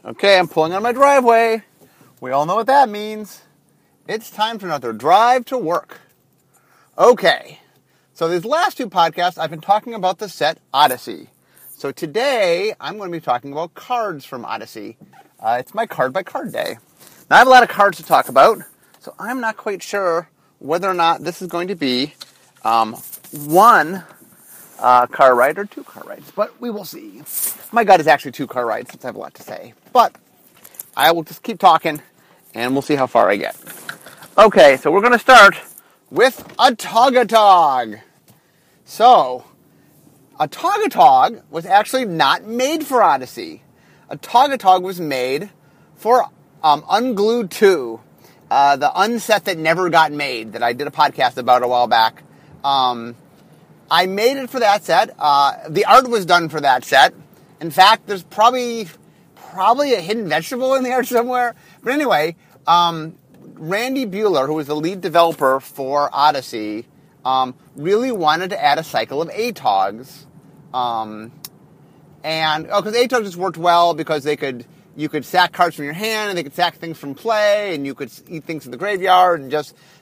Okay, I'm pulling on my driveway. We all know what that means. It's time for another drive to work. Okay, so these last two podcasts, I've been talking about the set Odyssey. So today, I'm going to be talking about cards from Odyssey. It's my card by card day. Now, I have a lot of cards to talk about, so I'm not quite sure whether or not this is going to be one car ride or two car rides, but we will see. My gut is actually 2 car rides since I have a lot to say, but I will just keep talking and we'll see how far I get. Okay, so we're going to start with a Togatog. So, a Togatog was actually not made for Odyssey. A Togatog was made for Unglued 2, the unset that never got made that I did a podcast about a while back. I made it for that set. The art was done for that set. In fact, there's probably a hidden vegetable in the art somewhere. But anyway, Randy Buehler, who was the lead developer for Odyssey, really wanted to add a cycle of ATOGs. Because ATOGs just worked well because you could sack cards from your hand, and they could sack things from play, and you could eat things in the graveyard, and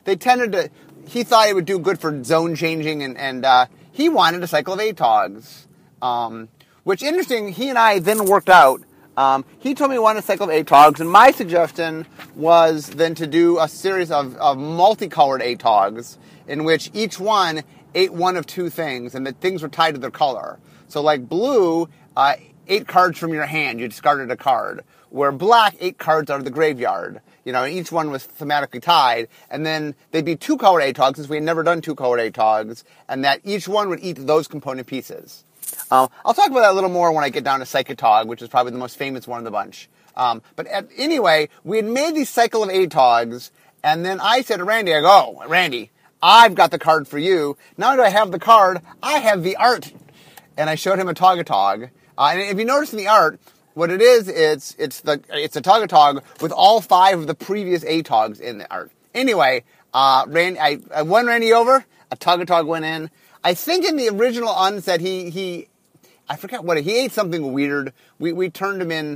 he thought it would do good for zone changing, and he wanted a cycle of ATOGs. Which, interesting, he and I then worked out. He told me he wanted a cycle of ATOGs, and my suggestion was then to do a series of multicolored ATOGs, in which each one ate one of 2 things, and the things were tied to their color. So like blue, 8 cards from your hand, you discarded a card. Where black, 8 cards out of the graveyard. And each one was thematically tied. And then they'd be 2-colored ATOGs, since we had never done 2-colored ATOGs, and that each one would eat those component pieces. I'll talk about that a little more when I get down to Psychotog, which is probably the most famous one of the bunch. Anyway, we had made these cycle of ATOGs, and then I said to Randy, Randy, I've got the card for you. Not only do I have the card, I have the art. And I showed him a Togatog. And if you notice in the art, what it is, it's a Togatog with all 5 of the previous ATOGs in the art. Anyway, Randy, I won Randy over. A Togatog went in. I think in the original unset, I forget what he ate something weird. We turned him in,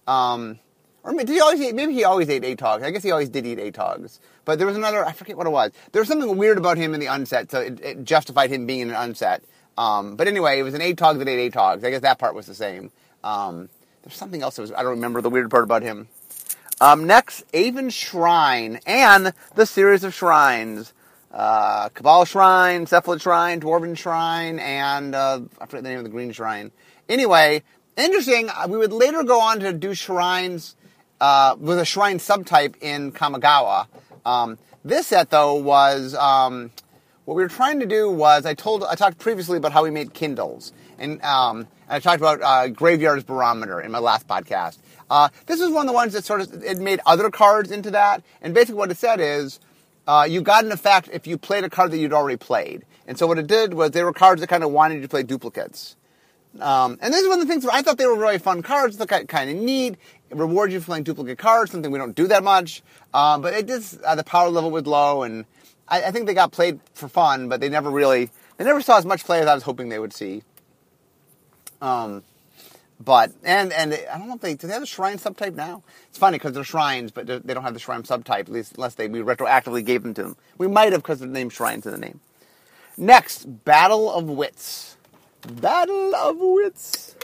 or did he always eat? Maybe he always ate ATOGs. I guess he always did eat ATOGs. But there was another, I forget what it was. There was something weird about him in the unset, so it justified him being in an unset. But anyway, it was an ATOG that ate ATOGs. I guess that part was the same. There's something else I don't remember the weird part about him. Next, Aven Shrine and the series of shrines. Cabal Shrine, Cephalid Shrine, Dwarven Shrine, and I forget the name of the green shrine. Anyway, interesting, we would later go on to do shrines with a shrine subtype in Kamigawa. This set, though, was... what we were trying to do was, I talked previously about how we made Kindles, and I talked about Graveyard's Barometer in my last podcast. This is one of the ones that it made other cards into that, and basically what it said is, you got an effect if you played a card that you'd already played. And so what it did was, they were cards that kind of wanted you to play duplicates. And this is one of the things where I thought they were really fun cards, they look kind of neat, it rewards you for playing duplicate cards, something we don't do that much, but it just, the power level was low, and I think they got played for fun, but they never saw as much play as I was hoping they would see. But I don't know if do they have a shrine subtype now? It's funny because they're shrines, but they don't have the shrine subtype, at least unless we retroactively gave them to them. We might have because the name shrines in the name. Next, Battle of Wits. Battle of Wits.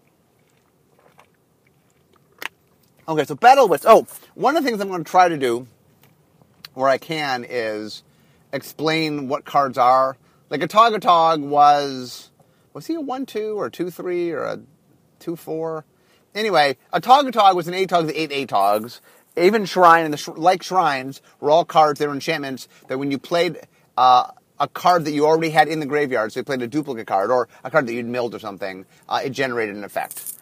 Okay, so Battle of Wits. Oh, one of the things I'm going to try to do, where I can, is explain what cards are. Like a Togatog was he a 1-2 or a 2-3 or a 2-4? Anyway, a Togatog was an ATOG that ate ATOGs. Aven Shrine and like shrines were all cards, they were enchantments that when you played a card that you already had in the graveyard, so you played a duplicate card or a card that you'd milled or something, it generated an effect.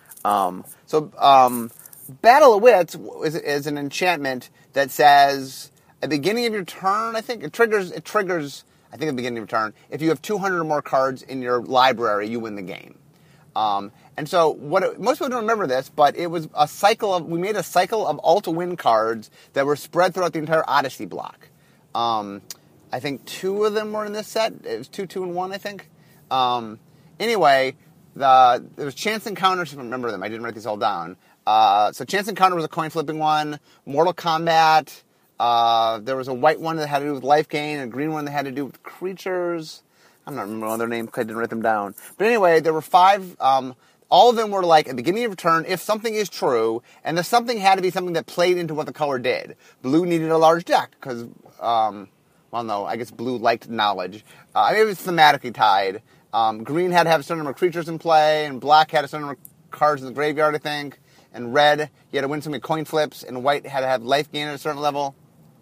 Battle of Wits is an enchantment that says at the beginning of your turn, I think, it triggers, I think at the beginning of your turn, if you have 200 or more cards in your library, you win the game. And so most people don't remember this, but it was we made a cycle of alt-win cards that were spread throughout the entire Odyssey block. I think 2 of them were in this set. It was 2, 2, and 1, I think. Anyway, there was Chance Encounters, I remember them, I didn't write these all down. So Chance Encounter was a coin flipping one. Mortal Kombat. There was a white one that had to do with life gain, and a green one that had to do with creatures. I'm not remembering their names because I didn't write them down. But anyway, there were 5. All of them were like, at the beginning of a turn, if something is true, and the something had to be something that played into what the color did. Blue needed a large deck, because, well, no, I guess blue liked knowledge. I mean, it was thematically tied. Green had to have a certain number of creatures in play, and black had a certain number of cards in the graveyard, I think. And red, you had to win so many coin flips, and white had to have life gain at a certain level.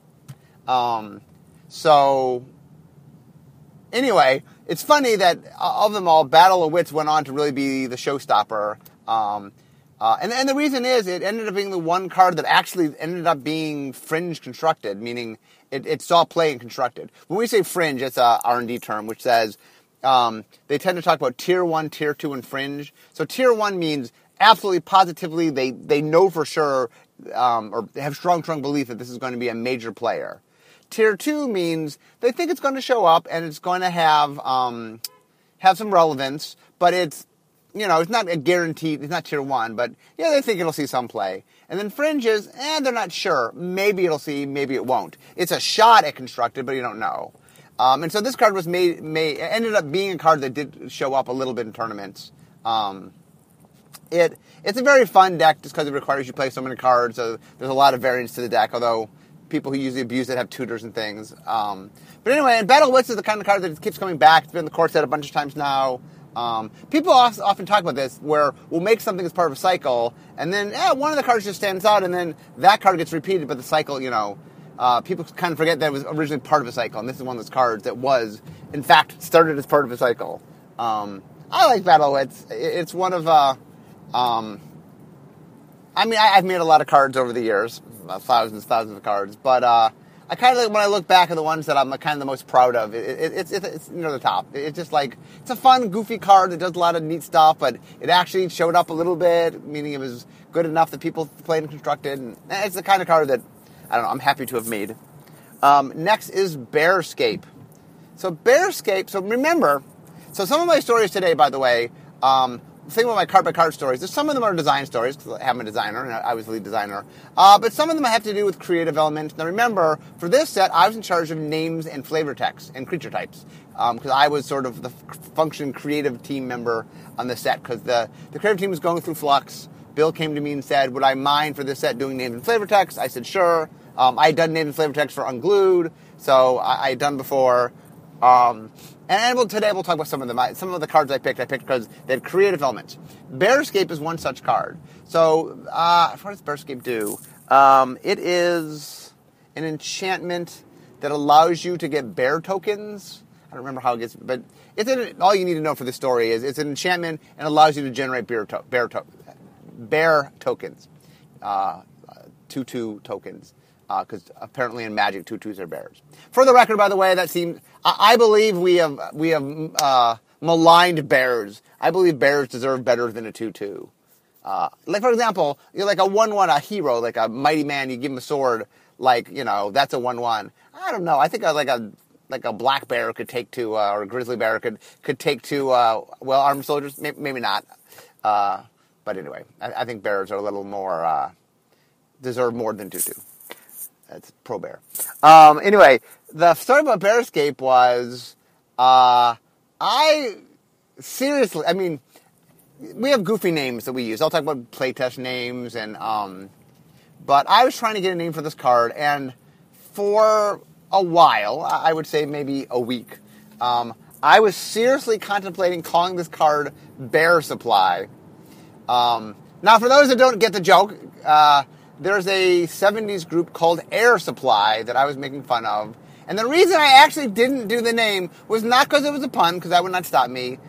So, anyway, it's funny that of them all, Battle of Wits went on to really be the showstopper. And the reason is it ended up being the one card that actually ended up being fringe constructed, meaning it saw play and constructed. When we say fringe, it's a R&D term, which says they tend to talk about Tier 1, Tier 2, and fringe. So Tier 1 means absolutely, positively, they know for sure or have strong belief that this is going to be a major player. Tier 2 means they think it's going to show up and it's going to have some relevance, but it's not a guaranteed, it's not Tier 1, but yeah, they think it'll see some play. And then Fringe is, they're not sure. Maybe it'll see, maybe it won't. It's a shot at constructed, but you don't know. And so this card was ended up being a card that did show up a little bit in tournaments. It's a very fun deck just because it requires you to play so many cards, so there's a lot of variance to the deck, although people who usually abuse it have tutors and things. But anyway, and Battle Wits is the kind of card that keeps coming back. It's been in the court set a bunch of times now. People often talk about this, where we'll make something as part of a cycle, and then one of the cards just stands out, and then that card gets repeated, but the cycle, people kind of forget that it was originally part of a cycle, and this is one of those cards that was, in fact, started as part of a cycle. I like Battle Wits. It's one of... I've made a lot of cards over the years, thousands of cards, but I kind of, when I look back at the ones that I'm kind of the most proud of, it's near the top. It's just like, it's a fun, goofy card that does a lot of neat stuff, but it actually showed up a little bit, meaning it was good enough that people played and constructed, and it's the kind of card that, I don't know, I'm happy to have made. Next is Bearscape. So Bearscape, remember, some of my stories today, by the way, think about my card-by-card stories. There's some of them are design stories, because I'm a designer, and I was the lead designer. But some of them have to do with creative elements. Now remember, for this set, I was in charge of names and flavor text and creature types, because I was sort of the function creative team member on the set, because the creative team was going through flux. Bill came to me and said, would I mind for this set doing names and flavor text? I said, sure. I had done names and flavor text for Unglued, so I had done before. And today we'll talk about some of them. Some of the cards I picked because they had creative elements. Bearscape is one such card. So, what does Bearscape do? It is an enchantment that allows you to get bear tokens. I don't remember how it gets, but all you need to know for this story is it's an enchantment and allows you to generate bear tokens. 2/2 tokens. Because apparently in Magic, 2/2s are bears. For the record, by the way, that seems... I believe we have maligned bears. I believe bears deserve better than a 2/2. Like, for example, like a 1/1, a hero, like a mighty man, you give him a sword, that's a 1/1. I don't know. I think like a black bear could take 2, or a grizzly bear could take 2, armed soldiers. Maybe not. But anyway, I think bears are a little more... deserve more than 2/2. That's pro bear. Anyway, the story about Bearscape was, we have goofy names that we use. I'll talk about playtest names, but I was trying to get a name for this card, and for a while, I would say maybe a week, I was seriously contemplating calling this card Bear Supply. Now, for those that don't get the joke, there's a 70s group called Air Supply that I was making fun of. And the reason I actually didn't do the name was not because it was a pun, because that would not stop me.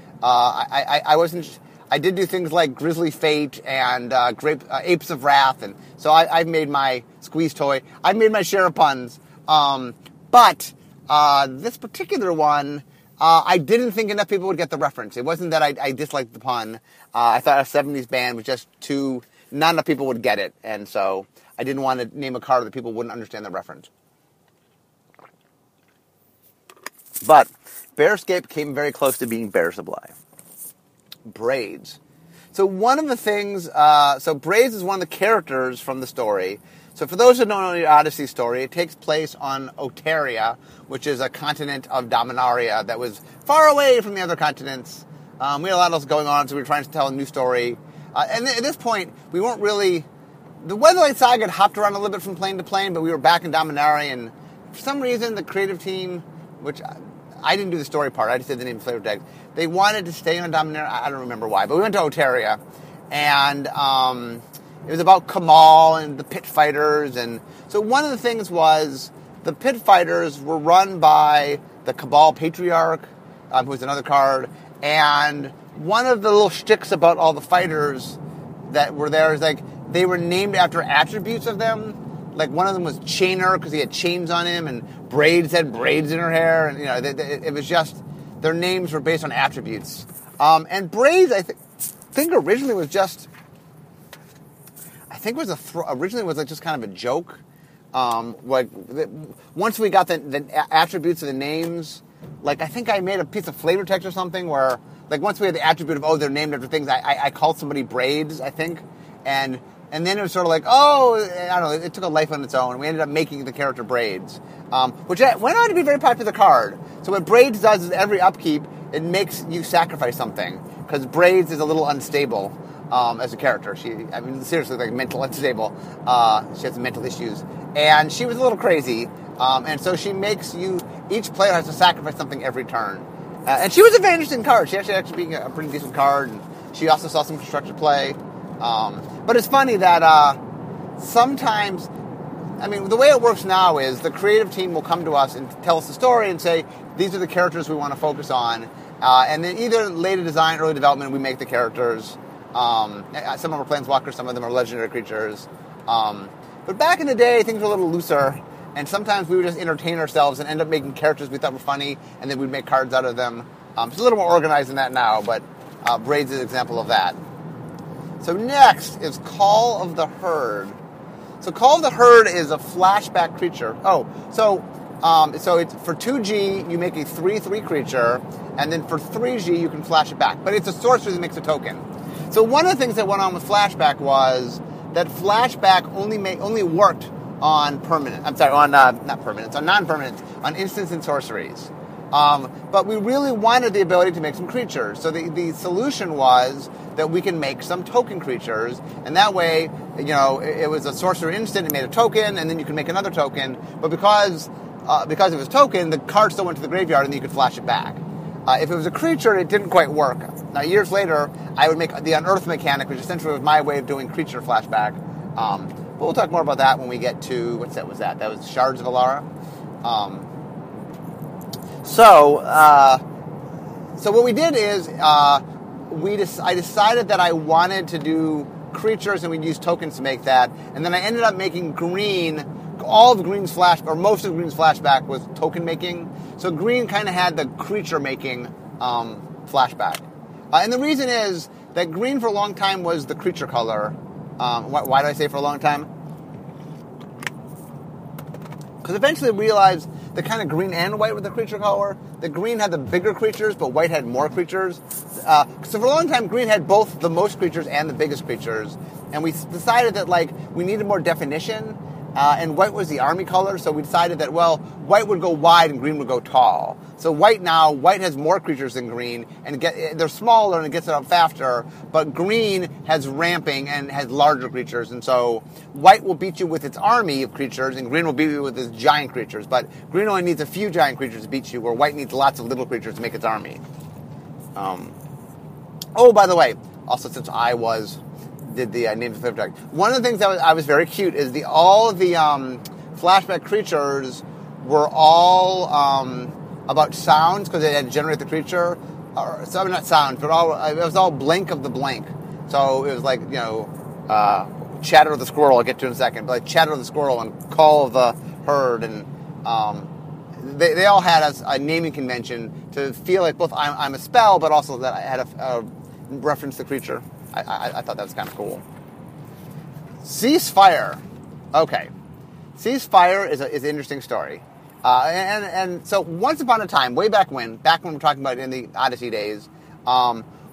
I did do things like Grizzly Fate and Apes of Wrath, and so I've made my squeeze toy. I've made my share of puns. But this particular one, I didn't think enough people would get the reference. It wasn't that I disliked the pun. I thought a 70s band was just too... Not enough people would get it, and so I didn't want to name a card that people wouldn't understand the reference. But Bearscape came very close to being Bear Supply. Braids. So one of the things, so Braids is one of the characters from the story. So for those who don't know the Odyssey story, it takes place on Oteria, which is a continent of Dominaria that was far away from the other continents. We had a lot else going on, so we were trying to tell a new story. And at this point, we weren't really... The Weatherlight Saga had hopped around a little bit from plane to plane, but we were back in Dominaria, and for some reason, the creative team, which I didn't do the story part, I just did the name of Flavor Text, they wanted to stay on Dominaria. I don't remember why, but we went to Oteria, and it was about Kamal and the pit fighters. And so one of the things was the pit fighters were run by the Cabal Patriarch, who was another card, and one of the little shticks about all the fighters that were there is like they were named after attributes of them. Like one of them was Chainer because he had chains on him, and Braids had braids in her hair, and it was just their names were based on attributes. And Braids, I think originally was just, originally was like just kind of a joke. Once we got the attributes of the names, like I think I made a piece of flavor text or something where, like once we had the attribute of they're named after things, I called somebody Braids, I think, and then it was sort of like, I don't know, it took a life on its own. We ended up making the character Braids, which went on to be a very popular card. So what Braids does is every upkeep, it makes you sacrifice something, because Braids is a little unstable as a character. Seriously, like mental unstable. She has some mental issues. And she was a little crazy, and so she makes each player has to sacrifice something every turn. And she was a very interesting card. She actually being a pretty decent card, and she also saw some constructed play. But it's funny that sometimes, the way it works now is the creative team will come to us and tell us the story and say, these are the characters we want to focus on. And then either later design, early development, we make the characters. Some of them are planeswalkers, some of them are legendary creatures. But back in the day, things were a little looser, and sometimes we would just entertain ourselves and end up making characters we thought were funny, and then we'd make cards out of them. It's a little more organized than that now, but Braids is an example of that. So next is Call of the Herd. So Call of the Herd is a flashback creature. So it's for 2G, you make a 3/3 creature, and then for 3G, you can flash it back. But it's a sorcery that makes a token. So one of the things that went on with flashback was that flashback only worked on permanent. On non-permanent, on instants and sorceries. But we really wanted the ability to make some creatures. So the solution was that we can make some token creatures, and that way, it was a sorcerer instant, it made a token, and then you can make another token. But because it was token, the card still went to the graveyard, and then you could flash it back. If it was a creature, it didn't quite work. Now, years later, I would make the Unearth mechanic, which essentially was my way of doing creature flashback. But we'll talk more about that when we get to, what set was that? That was Shards of Alara. So what we did is I decided that I wanted to do creatures, and we'd use tokens to make that. And then I ended up making green. All of Green's most of Green's flashback was token making. So Green kind of had the creature making flashback. And the reason is that Green for a long time was the creature color. Why do I say for a long time? Because eventually we realized that kind of green and white were the creature color. The green had the bigger creatures, but white had more creatures. So for a long time, green had both the most creatures and the biggest creatures. And we decided that we needed more definition. And white was the army color, so we decided that, white would go wide and green would go tall. So white has more creatures than green, and they're smaller and it gets it up faster, but green has ramping and has larger creatures, and so white will beat you with its army of creatures, and green will beat you with its giant creatures, but green only needs a few giant creatures to beat you, where white needs lots of little creatures to make its army. By the way, also since I did the names of Flavor Text. One of the things that I was very cute is all the flashback creatures were all about sounds, because they had to generate the creature. Not sounds, but it was all blank of the blank. So it was like, Chatter of the Squirrel, I'll get to in a second, but Chatter of the Squirrel and Call of the Herd, and they all had a naming convention to feel like both I'm a spell, but also that I had a reference to the creature. I thought that was kind of cool. Ceasefire. Okay. Ceasefire is an interesting story. And so once upon a time, way back when we're talking about in the Odyssey days,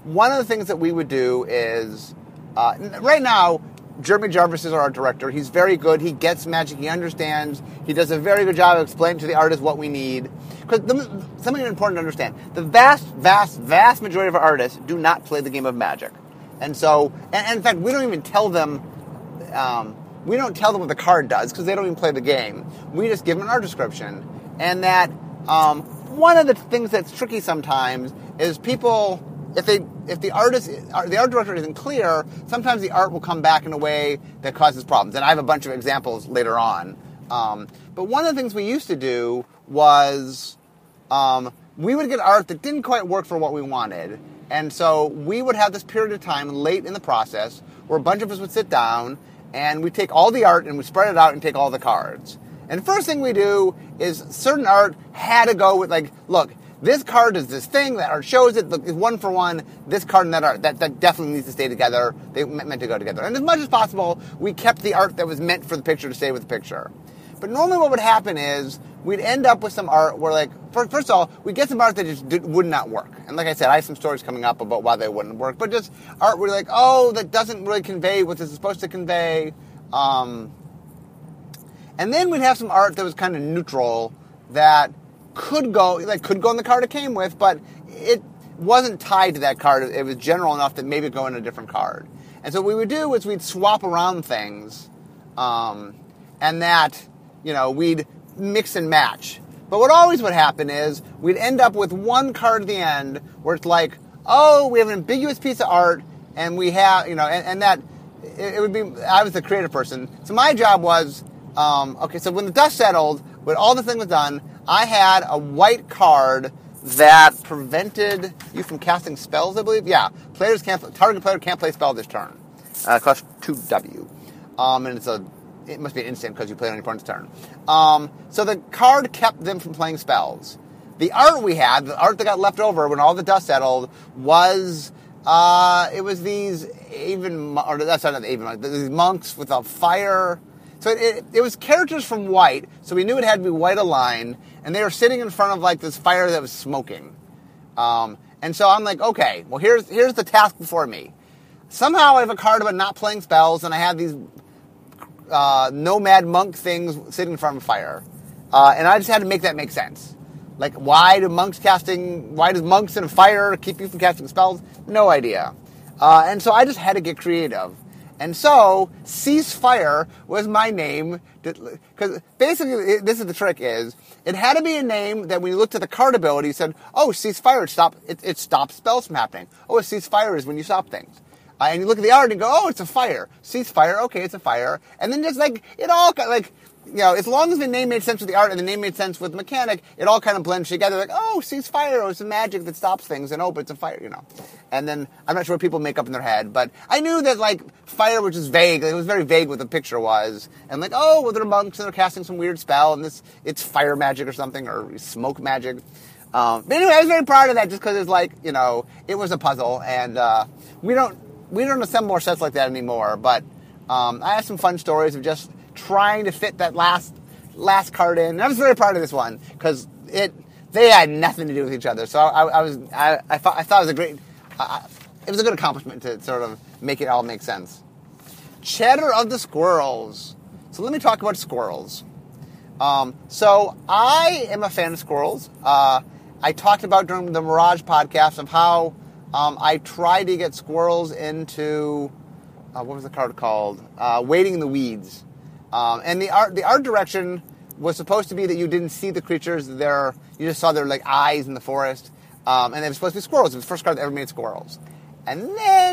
one of the things that we would do is, right now, Jeremy Jarvis is our art director. He's very good. He gets magic. He understands. He does a very good job of explaining to the artists what we need. Because something important to understand, the vast majority of our artists do not play the game of Magic. And so, and in fact, we don't even tell them, what the card does, because they don't even play the game. We just give them an art description. And that, one of the things that's tricky sometimes is people, if the art director isn't clear, sometimes the art will come back in a way that causes problems. And I have a bunch of examples later on. But one of the things we used to do was we would get art that didn't quite work for what we wanted. And so we would have this period of time late in the process where a bunch of us would sit down and we'd take all the art and we'd spread it out and take all the cards. And the first thing we do is certain art had to go with, like, look, this card does this thing, that art shows it, it's one for one, this card and that art, that definitely needs to stay together, they meant to go together. And as much as possible, we kept the art that was meant for the picture to stay with the picture. But normally what would happen is we'd end up with some art where, like, first of all, we'd get some art that just would not work. And like I said, I have some stories coming up about why they wouldn't work, but just art where you're like, oh, that doesn't really convey what this is supposed to convey. And then we'd have some art that was kind of neutral that could go in the card it came with, but it wasn't tied to that card. It was general enough that maybe it'd go in a different card. And so what we would do is we'd swap around things, and that, we'd mix and match. But what always would happen is we'd end up with one card at the end where it's like, oh, we have an ambiguous piece of art, and we have, and that, it would be, I was the creative person. So my job was, so when the dust settled, when all the thing was done, I had a white card that prevented you from casting spells, I believe. Yeah, target player can't play spell this turn. It costs 2W. And it must be an instant because you play it on your opponent's turn. So the card kept them from playing spells. The art we had, the art that got left over when all the dust settled, was it was these these monks with a fire. So it was characters from white, so we knew it had to be white aligned, and they were sitting in front of, like, this fire that was smoking. And so I'm like, okay, well, here's the task before me. Somehow I have a card about not playing spells, and I have these nomad monk things sitting in front of a fire. And I just had to make that make sense. Like, why does monks in a fire keep you from casting spells? No idea. And so I just had to get creative. And so, Ceasefire was my name, because basically, this is the trick, is it had to be a name that when you looked at the card ability, you said, oh, Ceasefire, it stops spells from happening. Oh, a ceasefire is when you stop things. And you look at the art and go, oh, it's a fire. Ceasefire, okay, it's a fire. And then just, like, it all, like, as long as the name made sense with the art and the name made sense with the mechanic, it all kind of blends together. Like, oh, Ceasefire, oh, it's a magic that stops things, and oh, but it's a fire, And then, I'm not sure what people make up in their head, but I knew that, like, fire was just vague. It was very vague what the picture was. And like, oh, well, they're monks and they're casting some weird spell, and it's fire magic or something, or smoke magic. But anyway, I was very proud of that just because it's like, it was a puzzle, and we don't assemble more sets like that anymore, but I have some fun stories of just trying to fit that last card in. And I was very proud of this one because they had nothing to do with each other. So I thought it was a great, it was a good accomplishment to sort of make it all make sense. Cheddar of the Squirrels. So let me talk about squirrels. So I am a fan of squirrels. I talked about during the Mirage podcast of how I tried to get squirrels into what was the card called? Wading in the Weeds. And the art direction was supposed to be that you didn't see the creatures there. You just saw their, like, eyes in the forest. And they were supposed to be squirrels. It was the first card that ever made squirrels. And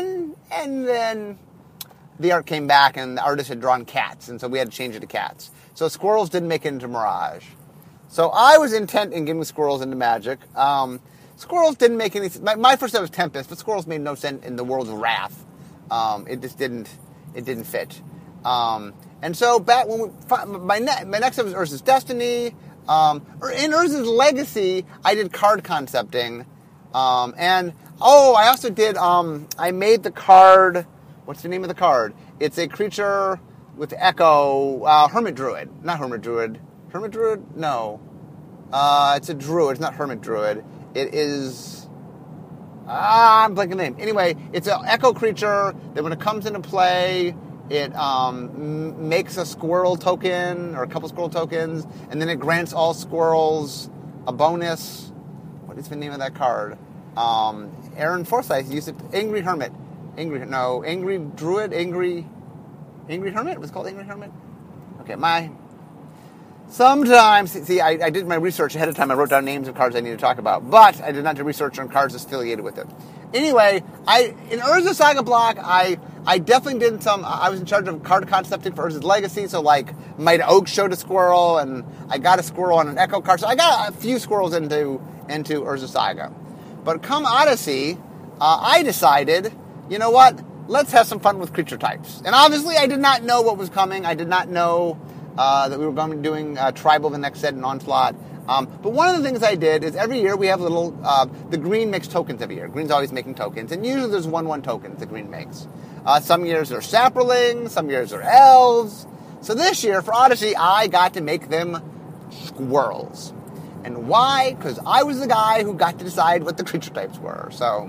then the art came back and the artist had drawn cats. And so we had to change it to cats. So squirrels didn't make it into Mirage. So I was intent in getting squirrels into Magic. Squirrels didn't make any sense. My first set was Tempest, but squirrels made no sense in the world of Wrath. It just didn't fit. And so back when my next set was Urza's Destiny. In Urza's Legacy, I did card concepting. I also did, I made the card, what's the name of the card? It's a creature with Echo, Hermit Druid. Not Hermit Druid. Hermit Druid? No. It's a Druid. It's not Hermit Druid. It is, I'm blanking the name. Anyway, it's an echo creature that when it comes into play, it makes a squirrel token or a couple squirrel tokens, and then it grants all squirrels a bonus. What is the name of that card? Aaron Forsyth used it. Angry Hermit. Angry Druid. Angry Hermit? Was it called Angry Hermit? Okay, Sometimes, see, I did my research ahead of time. I wrote down names of cards I need to talk about, but I did not do research on cards affiliated with it. Anyway, in Urza Saga block, I definitely did some. I was in charge of card concepting for Urza's Legacy, so like Might Oak showed a squirrel, and I got a squirrel on an Echo card, so I got a few squirrels into Urza Saga. But come Odyssey, I decided, you know what? Let's have some fun with creature types. And obviously, I did not know what was coming. I did not know that we were going to be doing Tribal the next set and Onslaught. But one of the things I did is every year we have little, the green makes tokens every year. Green's always making tokens, and usually there's 1/1 tokens that green makes. Some years they're saplings, some years they're elves. So this year for Odyssey, I got to make them squirrels. And why? Because I was the guy who got to decide what the creature types were. So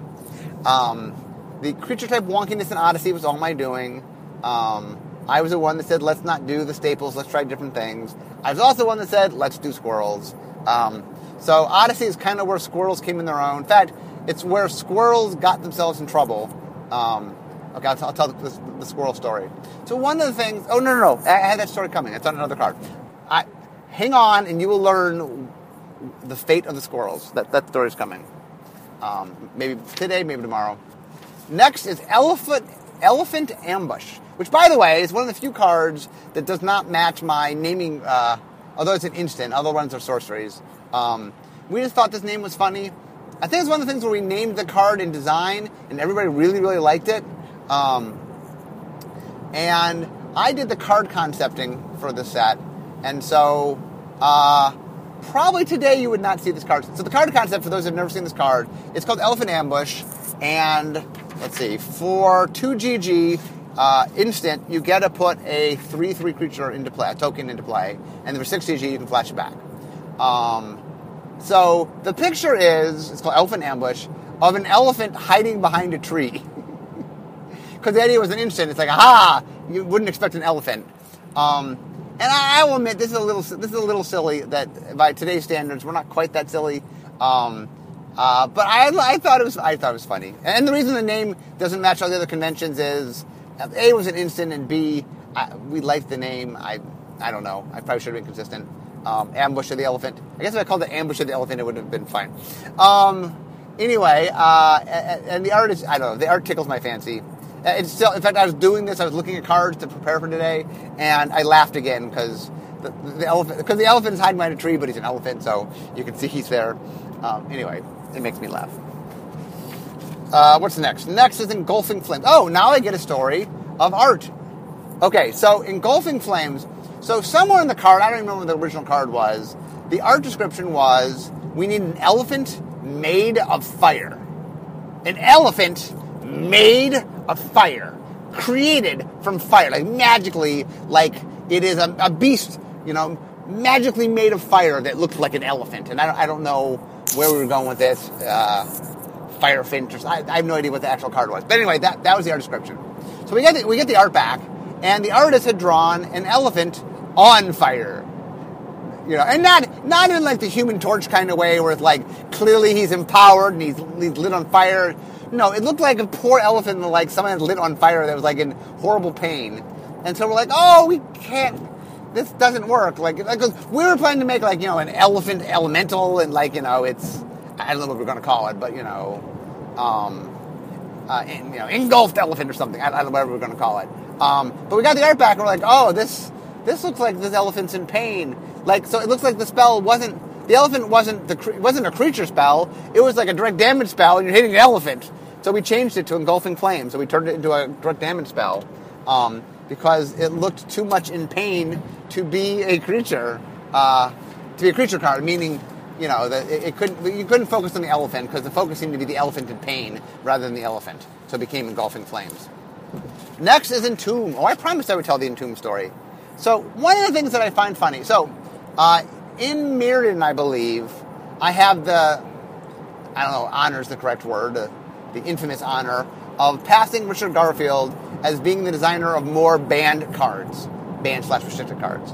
the creature type wonkiness in Odyssey was all my doing. I was the one that said, let's not do the staples, let's try different things. I was also the one that said, let's do squirrels. So Odyssey is kind of where squirrels came in their own. In fact, it's where squirrels got themselves in trouble. Okay, I'll tell the squirrel story. So one of the things... Oh, no. I had that story coming. It's on another card. Hang on, and you will learn the fate of the squirrels. That story's coming. Maybe today, maybe tomorrow. Next is Elephant Ambush, which, by the way, is one of the few cards that does not match my naming, although it's an instant. Other ones are sorceries. We just thought this name was funny. I think it's one of the things where we named the card in design, and everybody really, really liked it. And I did the card concepting for the set, and so probably today you would not see this card. So the card concept, for those who have never seen this card, it's called Elephant Ambush, and let's see, for 2 GG instant, you get to put a 3/3 creature into play, a token into play, and for 6 GG you can flash it back. So the picture is, it's called Elephant Ambush, of an elephant hiding behind a tree. Because the idea was an instant, it's like, aha, you wouldn't expect an elephant. And I will admit, this is a little silly, that by today's standards, we're not quite that silly. But I thought it was funny. And the reason the name doesn't match all the other conventions is, A, was an instant, and B, we liked the name. I don't know. I probably should have been consistent. Ambush of the Elephant. I guess if I called it Ambush of the Elephant, it would have been fine. Anyway, and the art is, I don't know, the art tickles my fancy. It's still, in fact, I was doing this, I was looking at cards to prepare for today, and I laughed again because the elephant is hiding behind a tree, but he's an elephant, so you can see he's there. Anyway, it makes me laugh. What's next? Next is Engulfing Flames. Oh, now I get a story of art. Okay, so Engulfing Flames. So somewhere in the card, I don't even remember what the original card was, the art description was, we need an elephant made of fire. An elephant made of fire. Created from fire. Like magically, like it is a beast, magically made of fire that looks like an elephant. And I don't know where we were going with this. Firefinch or something. I have no idea what the actual card was. But anyway, that was the art description. So we get the art back, and the artist had drawn an elephant on fire. And not in like the Human Torch kind of way where it's like clearly he's empowered and he's lit on fire. No, it looked like a poor elephant that like someone had lit on fire that was like in horrible pain. And so we're like, oh, we can't, this doesn't work. Like we were planning to make like, an elephant elemental and like, it's, I don't know what we're going to call it, but engulfed elephant or something. I don't know whatever we're going to call it. But we got the art back and we're like, oh, this looks like this elephant's in pain. Like, so it looks like the spell the elephant wasn't a creature spell. It was like a direct damage spell, and you're hitting an elephant. So we changed it to Engulfing Flames. So we turned it into a direct damage spell because it looked too much in pain to be a creature, card. Meaning, you couldn't focus on the elephant because the focus seemed to be the elephant in pain rather than the elephant. So it became Engulfing Flames. Next is Entomb. Oh, I promised I would tell the Entomb story. So one of the things that I find funny. So in Mirrodin, I believe, I have I don't know, honor is the correct word. the infamous honor of passing Richard Garfield as being the designer of more banned cards, banned/restricted cards.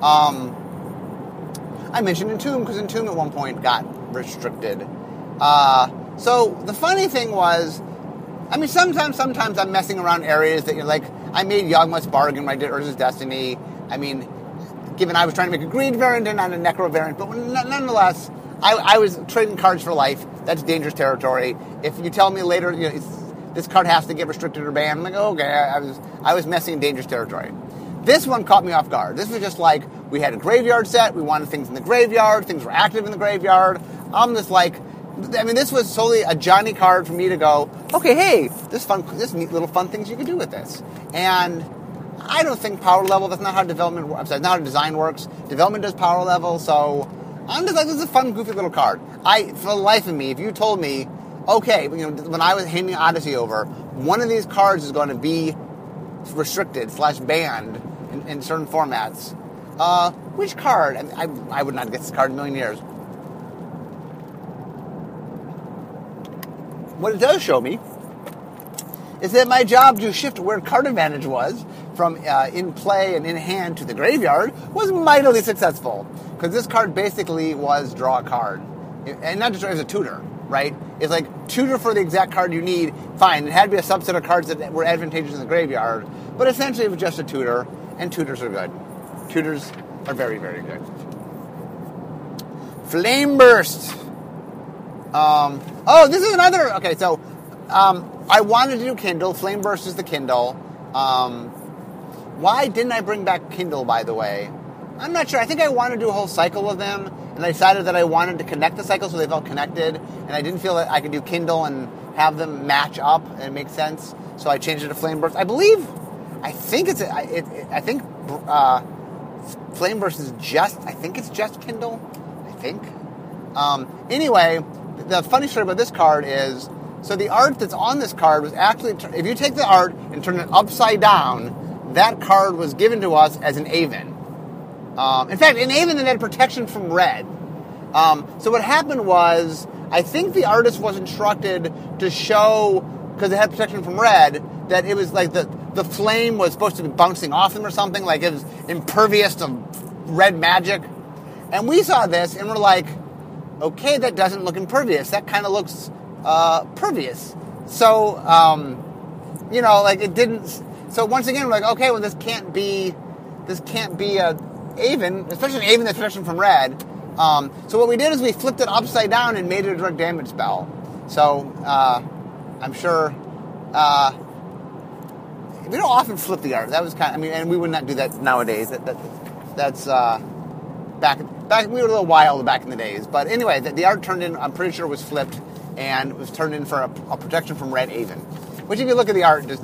I mentioned Entomb because Entomb at one point got restricted. So the funny thing was, I mean, sometimes I'm messing around areas that, like, I made Yawgmoth's Bargain when I did Urza's Destiny. I mean, given I was trying to make a Greed variant and not a Necro variant, but nonetheless, I was trading cards for life. That's dangerous territory. If you tell me later, this card has to get restricted or banned, I'm like, okay, I was messing in dangerous territory. This one caught me off guard. This was just like, we had a graveyard set, we wanted things in the graveyard, things were active in the graveyard. I'm just like, I mean, this was solely a Johnny card for me to go, okay, hey, this neat little fun things you can do with this. And I don't think power level, that's not how development works. That's not how design works. Development does power level, so I'm just like, this is a fun, goofy little card. For the life of me, if you told me, okay, when I was handing Odyssey over, one of these cards is going to be restricted/banned in certain formats, which card? I would not get this card in a million years. What it does show me is that my job to shift where card advantage was from in play and in hand to the graveyard was mightily successful. Because this card basically was draw a card. And not just as a tutor, right? It's like, tutor for the exact card you need, fine. It had to be a subset of cards that were advantageous in the graveyard. But essentially it was just a tutor, and tutors are good. Tutors are very, very good. Flame Burst. This is another... Okay, so I wanted to do Kindle. Flame Burst is the Kindle. Why didn't I bring back Kindle, by the way? I'm not sure. I think I wanted to do a whole cycle of them, and I decided that I wanted to connect the cycles so they felt connected, and I didn't feel that I could do Kindle and have them match up and make sense, so I changed it to Flame Burst. I think Flame Burst is just Kindle. I think. Anyway, the funny story about this card is, so the art that's on this card was actually, if you take the art and turn it upside down, that card was given to us as an Aven. In fact, an Aven that had protection from red. So what happened was, I think the artist was instructed to show, because it had protection from red, that it was like the flame was supposed to be bouncing off them or something, like it was impervious to red magic. And we saw this and we're like, okay, that doesn't look impervious. That kind of looks pervious. So, like it didn't. So once again, we're like, okay, well, this can't be a Aven, especially an Aven that's protection from red. So what we did is we flipped it upside down and made it a direct damage spell. So I'm sure we don't often flip the art. That was and we would not do that nowadays. That's back we were a little wild back in the days. But anyway, the art turned in. I'm pretty sure was flipped and was turned in for a protection from red Aven, which if you look at the art does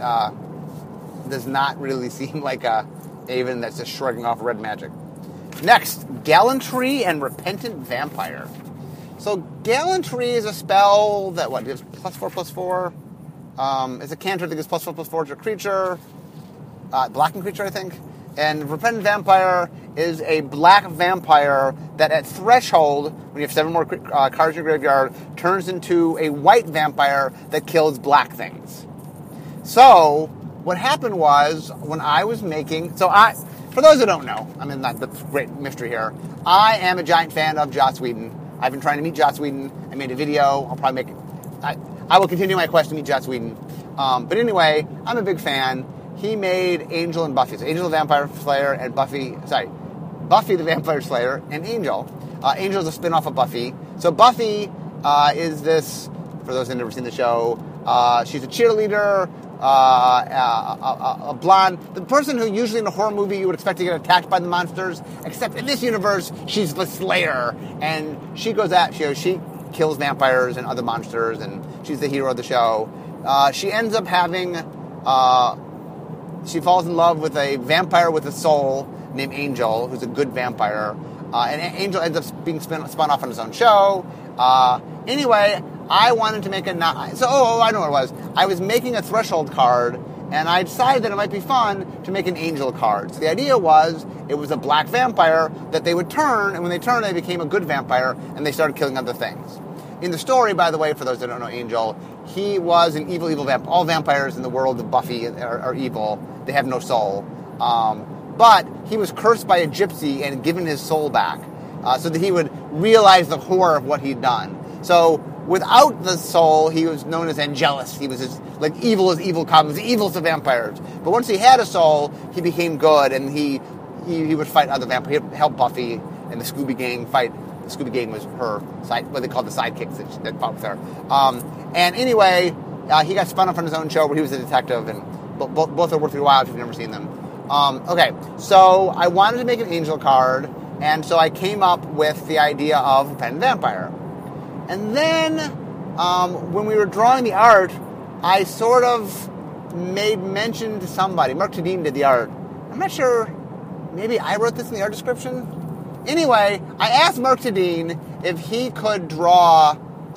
not really seem like a Aven that's just shrugging off red magic. Next, Gallantry and Repentant Vampire. So Gallantry is a spell that gives +4/+4. It's a cantrip that gives +4/+4 to a creature, blackened creature, I think. And Repentant Vampire is a black vampire that at threshold, when you have 7 more cards in your graveyard, turns into a white vampire that kills black things. So what happened was, when I was making... for those who don't know, not the great mystery here, I am a giant fan of Joss Whedon. I've been trying to meet Joss Whedon. I made a video. I'll probably I will continue my quest to meet Joss Whedon. But anyway, I'm a big fan. He made Angel and Buffy. So Angel the Vampire Slayer and Buffy the Vampire Slayer and Angel. Angel is a spin-off of Buffy. So Buffy is this, for those who have never seen the show, she's a cheerleader, a blonde, the person who usually in a horror movie you would expect to get attacked by the monsters, except in this universe, she's the Slayer, and she goes out, she kills vampires and other monsters, and she's the hero of the show. She ends up having, she falls in love with a vampire with a soul named Angel, who's a good vampire, and Angel ends up being spun off on his own show. Anyway, I wanted to make I know what it was. I was making a threshold card, and I decided that it might be fun to make an Angel card. So the idea was, it was a black vampire that they would turn, and when they turned, they became a good vampire, and they started killing other things. In the story, by the way, for those that don't know Angel, he was an evil vampire. All vampires in the world of Buffy are evil. They have no soul. But he was cursed by a gypsy and given his soul back so that he would realize the horror of what he'd done. So without the soul, he was known as Angelus. He was as evil as evil comes, the evilest of vampires. But once he had a soul, he became good, and he would fight other vampires. He'd help Buffy and the Scooby Gang fight. The Scooby Gang was her what they called the sidekicks that fought with her. And anyway, he got spun off on his own show where he was a detective, and both are worth your while if you've never seen them. Okay, so I wanted to make an Angel card, and so I came up with the idea of a pen vampire. And then, when we were drawing the art, I sort of made mention to somebody. Mark Tadine did the art. I'm not sure, maybe I wrote this in the art description? Anyway, I asked Mark Tadine if he could draw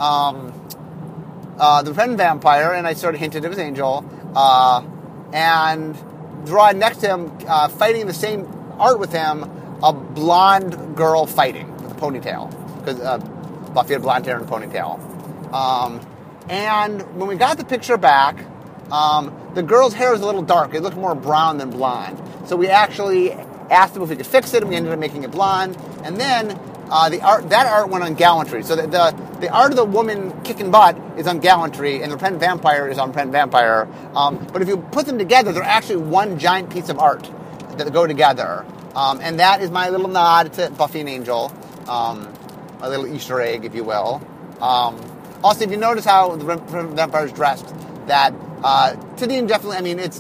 the pen vampire, and I sort of hinted it was Angel, and draw next to him, fighting the same art with him, a blonde girl fighting with a ponytail. Because Buffy had blonde hair and a ponytail. And when we got the picture back, the girl's hair was a little dark. It looked more brown than blonde. So we actually asked him if we could fix it, and we ended up making it blonde. And then that art went on Gallantry. So the art of the woman kicking butt is on Gallantry, and the pen vampire is on pen vampire. But if you put them together, they're actually one giant piece of art that go together. And that is my little nod to Buffy and Angel. A little Easter egg, if you will. Also, if you notice how the vampire is dressed, that Tadine definitely. I mean,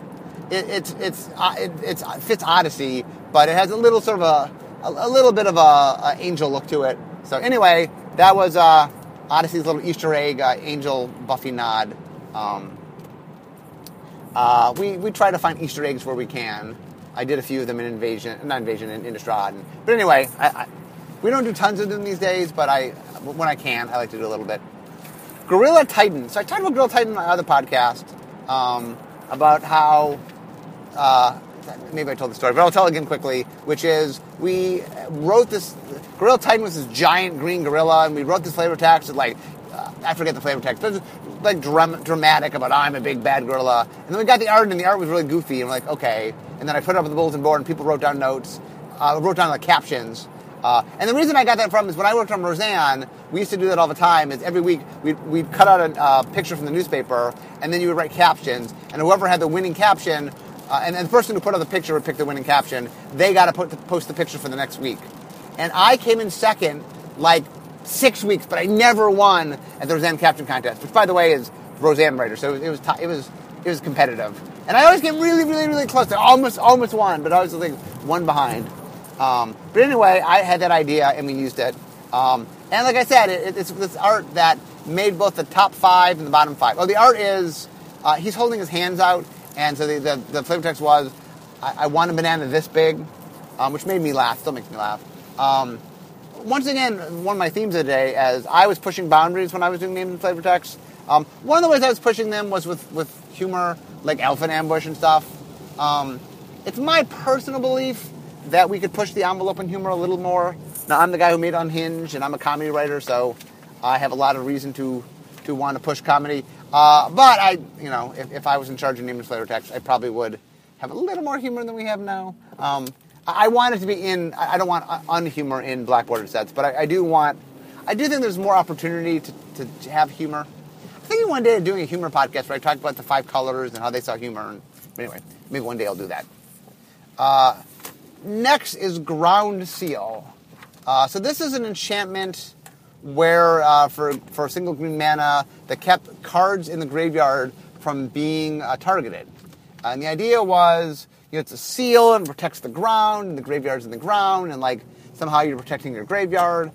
it fits Odyssey, but it has a little sort of a little bit of a Angel look to it. So anyway, that was Odyssey's little Easter egg, Angel Buffy nod. We try to find Easter eggs where we can. I did a few of them in Innistrad. But anyway, we don't do tons of them these days, but when I can, I like to do a little bit. Gorilla Titan. So I talked about Gorilla Titan in my other podcast about how, maybe I told the story, but I'll tell it again quickly, which is we wrote this, Gorilla Titan was this giant green gorilla, and we wrote this flavor text, I forget the flavor text, but it was like dramatic about, I'm a big bad gorilla. And then we got the art, and the art was really goofy, and we're like, okay. And then I put it up on the bulletin board, and people wrote down notes, wrote down the captions. And the reason I got that from is when I worked on Roseanne, we used to do that all the time, is every week we'd cut out a picture from the newspaper, and then you would write captions, and whoever had the winning caption, and the person who put out the picture would pick the winning caption, they got to post the picture for the next week. And I came in second, 6 weeks, but I never won at the Roseanne caption contest, which, by the way, is Roseanne writer, so it was competitive. And I always get really, really, really close. I almost won, but I was one behind. But anyway, I had that idea, and we used it. And like I said, it's this art that made both the top 5 and the bottom 5. Well, the art is, he's holding his hands out, and so the flavor text was, I want a banana this big, which made me laugh, still makes me laugh. Once again, one of my themes of the day, as I was pushing boundaries when I was doing names and flavor text. One of the ways I was pushing them was with humor, like Elephant Ambush and stuff. It's my personal belief that we could push the envelope in humor a little more. Now, I'm the guy who made Unhinged, and I'm a comedy writer, so I have a lot of reason to want to push comedy. But if I was in charge of name and flavor text, I probably would have a little more humor than we have now. I want it to be I don't want unhumor in Black Border sets, but I do think there's more opportunity to have humor. I think one day doing a humor podcast where I talk about the 5 colors and how they saw humor. But anyway, maybe one day I'll do that. Next is Ground Seal. So this is an enchantment where, for a single green mana, that kept cards in the graveyard from being targeted. And the idea was, it's a seal and it protects the ground, and the graveyard's in the ground, and somehow you're protecting your graveyard.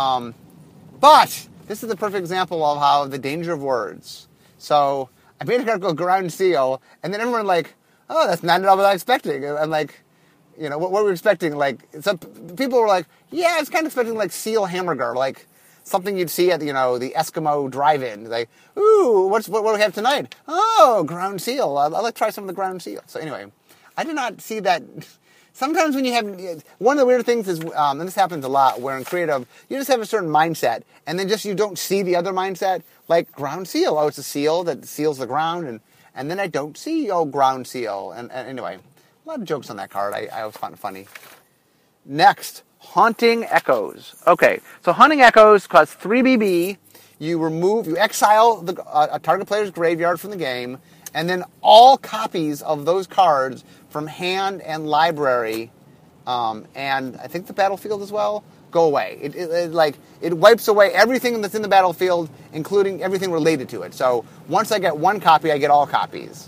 But this is the perfect example of how the danger of words. So I made a card called Ground Seal, and then everyone oh, that's not at all what I was expecting. And what were we expecting? Some people were like, yeah, I was kind of expecting seal hamburger, something you'd see at the Eskimo drive-in. Ooh, what do we have tonight? Oh, ground seal. I'd like to try some of the ground seal. So anyway, I did not see that sometimes when you have, one of the weird things is, and this happens a lot, where in creative, you just have a certain mindset, and then just you don't see the other mindset, like ground seal. Oh, it's a seal that seals the ground, and then I don't see, ground seal. And anyway, a lot of jokes on that card. I always found it funny. Next, Haunting Echoes. Okay, so Haunting Echoes costs 3 BB. You exile a target player's graveyard from the game, and then all copies of those cards from hand and library, and I think the battlefield as well, go away. It wipes away everything that's in the battlefield, including everything related to it. So once I get one copy, I get all copies.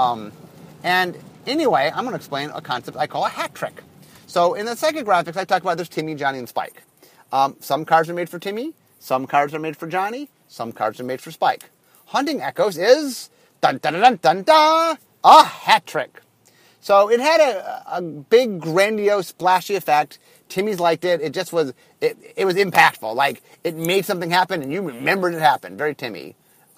And anyway, I'm going to explain a concept I call a hat trick. So in the second graphics, I talked about there's Timmy, Johnny, and Spike. Some cards are made for Timmy. Some cards are made for Johnny. Some cards are made for Spike. Haunting Echoes is, dun dun dun dun dun, a hat trick. So it had a big, grandiose, splashy effect. Timmy's liked it. It just was, it was impactful. Like, it made something happen, and you remembered it happened. Very Timmy.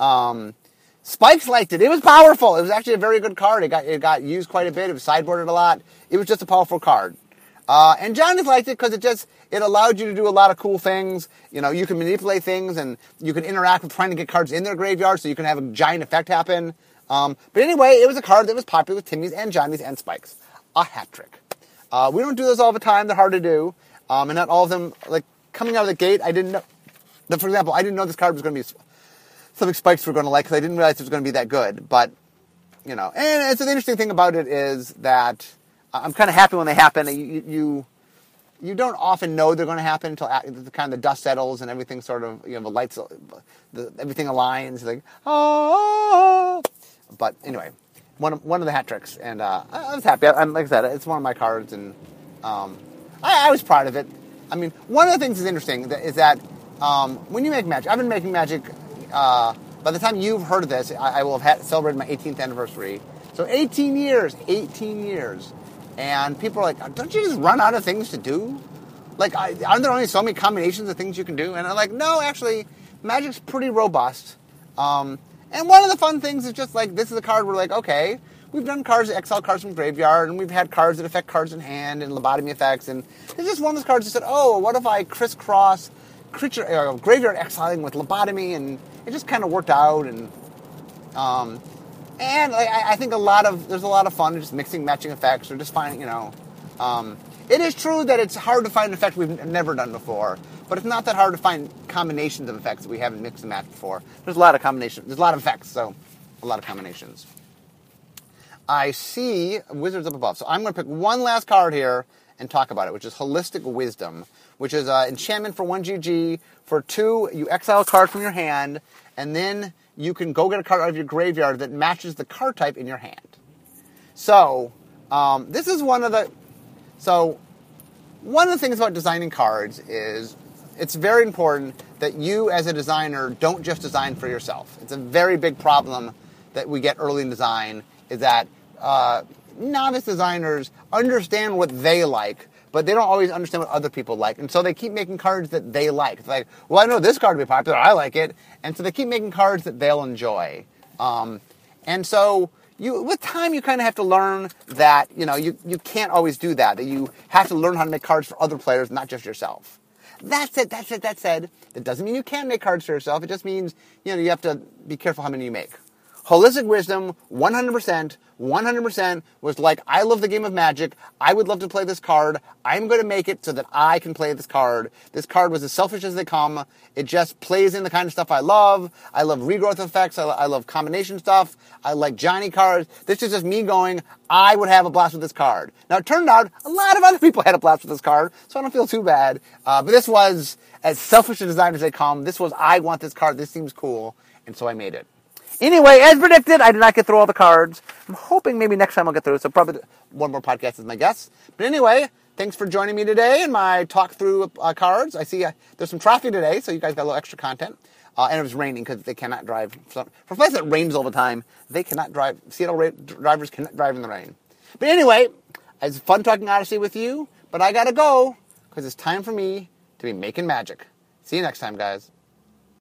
Spikes liked it. It was powerful. It was actually a very good card. It got used quite a bit. It was sideboarded a lot. It was just a powerful card. And Johnny's liked it because it allowed you to do a lot of cool things. You know, you can manipulate things, and you can interact with trying to get cards in their graveyard, so you can have a giant effect happen. But anyway, it was a card that was popular with Timmy's and Johnny's and Spike's. A hat trick. We don't do those all the time. They're hard to do. And not all of them, like, coming out of the gate, I didn't know. For example, I didn't know this card was going to be something Spikes were going to like, because I didn't realize it was going to be that good. But, you know, and so the interesting thing about it is that I'm kind of happy when they happen. You don't often know they're going to happen until kind of the dust settles and everything sort of, the lights, everything aligns. Like, oh. But anyway, one of the hat tricks, and I was happy. Like I said, it's one of my cards, and I was proud of it. I mean, one of the things that's interesting is that when you make Magic, I've been making Magic. By the time you've heard of this, I will have celebrated my 18th anniversary. So 18 years. And people are like, don't you just run out of things to do? Like, aren't there only so many combinations of things you can do? And I'm like, no, actually, Magic's pretty robust. And one of the fun things is just like, this is a card where like, okay, we've done cards that exile cards from graveyard, and we've had cards that affect cards in hand and lobotomy effects. And it's just one of those cards that said, oh, what if I crisscross graveyard exiling with lobotomy? And it just kind of worked out. And I think there's a lot of fun in just mixing matching effects, or just finding, it is true that it's hard to find an effect we've never done before, but it's not that hard to find combinations of effects that we haven't mixed and matched before. There's a lot of combinations. There's a lot of effects, so a lot of combinations. I see Wizards up above, so I'm going to pick one last card here and talk about it, which is Holistic Wisdom, which is enchantment for 1 GG. For 2, you exile a card from your hand, and then you can go get a card out of your graveyard that matches the card type in your hand. So, this is one of the things about designing cards is it's very important that you as a designer don't just design for yourself. It's a very big problem that we get early in design, is that novice designers understand what they like, but they don't always understand what other people like. And so they keep making cards that they like. It's like, well, I know this card will be popular. I like it. And so they keep making cards that they'll enjoy. And so with time, you kind of have to learn that, you can't always do that. That you have to learn how to make cards for other players, not just yourself. That said, that doesn't mean you can't make cards for yourself. It just means, you have to be careful how many you make. Holistic Wisdom, 100% was like, I love the game of Magic. I would love to play this card. I'm going to make it so that I can play this card. This card was as selfish as they come. It just plays in the kind of stuff I love. I love regrowth effects. I love combination stuff. I like Johnny cards. This is just me going, I would have a blast with this card. Now, it turned out a lot of other people had a blast with this card, so I don't feel too bad. But this was as selfish a design as they come. This was, I want this card. This seems cool. And so I made it. Anyway, as predicted, I did not get through all the cards. I'm hoping maybe next time I'll get through, so probably one more podcast is my guess. But anyway, thanks for joining me today in my talk through cards. I see there's some traffic today, so you guys got a little extra content. And it was raining because they cannot drive. For a place that rains all the time, they cannot drive. Seattle drivers cannot drive in the rain. But anyway, it's fun talking Odyssey with you, but I got to go because it's time for me to be making magic. See you next time, guys.